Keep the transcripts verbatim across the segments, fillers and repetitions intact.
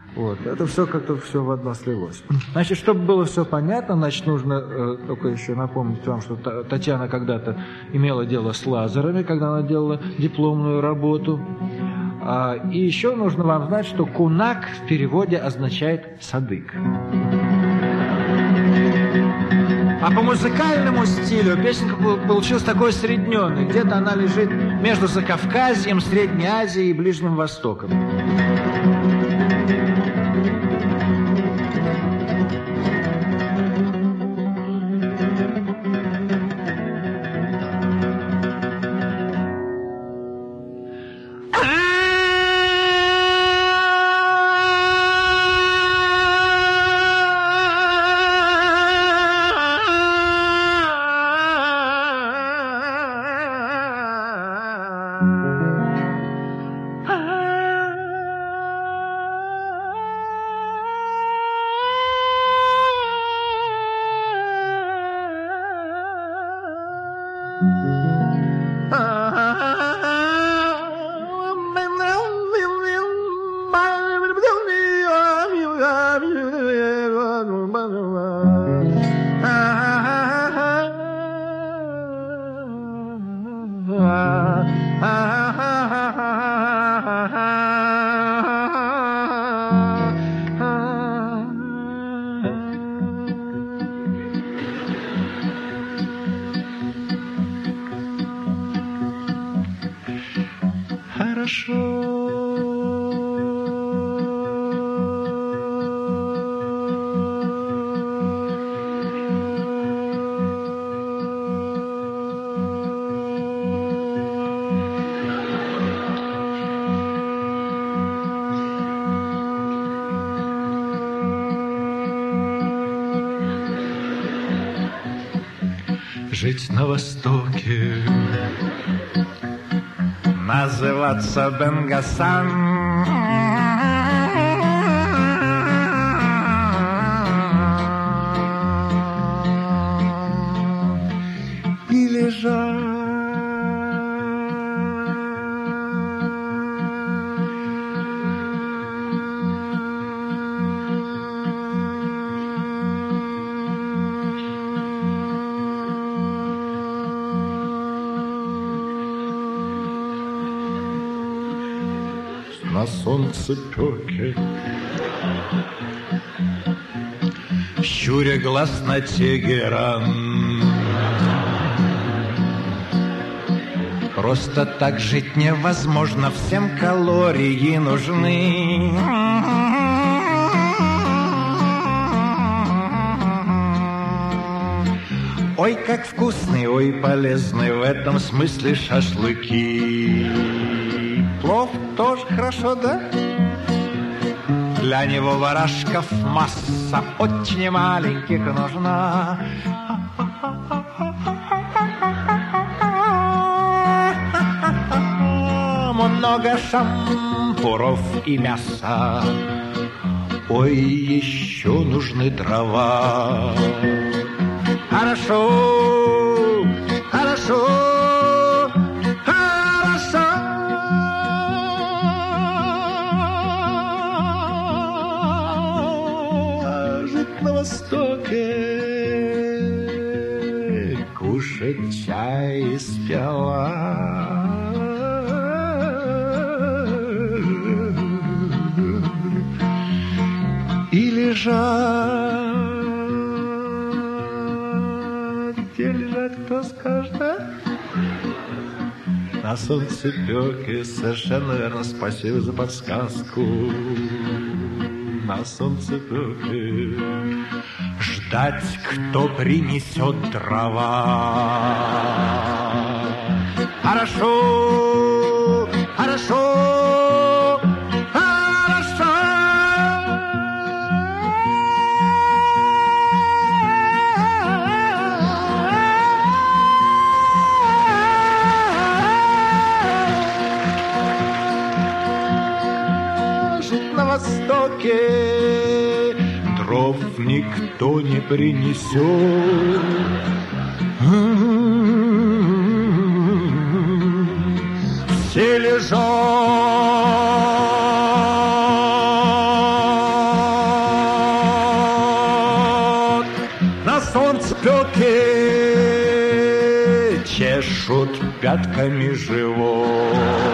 Вот. Это все как-то все в одно слилось. Значит, чтобы было все понятно, значит, нужно э, только еще напомнить вам, что Татьяна когда-то имела дело с лазерами, когда она делала дипломную работу. А, и еще нужно вам знать, что кунак в переводе означает садык. А по музыкальному стилю песенка получилась такой средненной. Где-то она лежит между Закавказьем, Средней Азией и Ближним Востоком. Жить на Востоке, называться Бенгасан, и лежать на солнцепёке, щуря глаз на Тегеран. Просто так жить невозможно, всем калории нужны. Ой, как вкусный, ой, полезный в этом смысле шашлыки. Плов тоже хорошо, да? Для него барашков масса, очень маленьких нужна. Много шампуров и мяса. Ой, еще нужны дрова. Хорошо, хорошо, хорошо. Жить на Востоке, кушать чай из пиала. И лежать, где лежать, кто скажет, а? На солнцепёке, совершенно верно, спасибо за подсказку. На солнцепёке ждать, кто принесет дрова. Хорошо, хорошо. Дров никто не принесет. Все лежат санцепёки чешут пятками живот.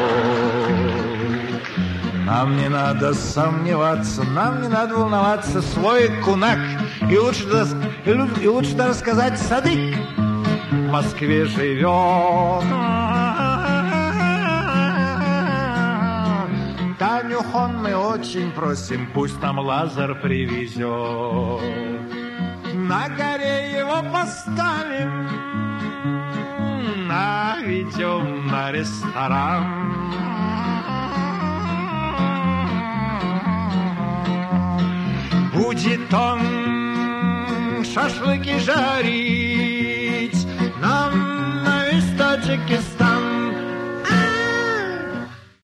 Нам не надо сомневаться, нам не надо волноваться, свой кунак. И лучше, и лучше, и лучше даже сказать садык в Москве живет. Таню Хон мы очень просим, пусть нам Лазар привезет. На горе его поставим, наведем на ресторан. Будет он шашлыки жарить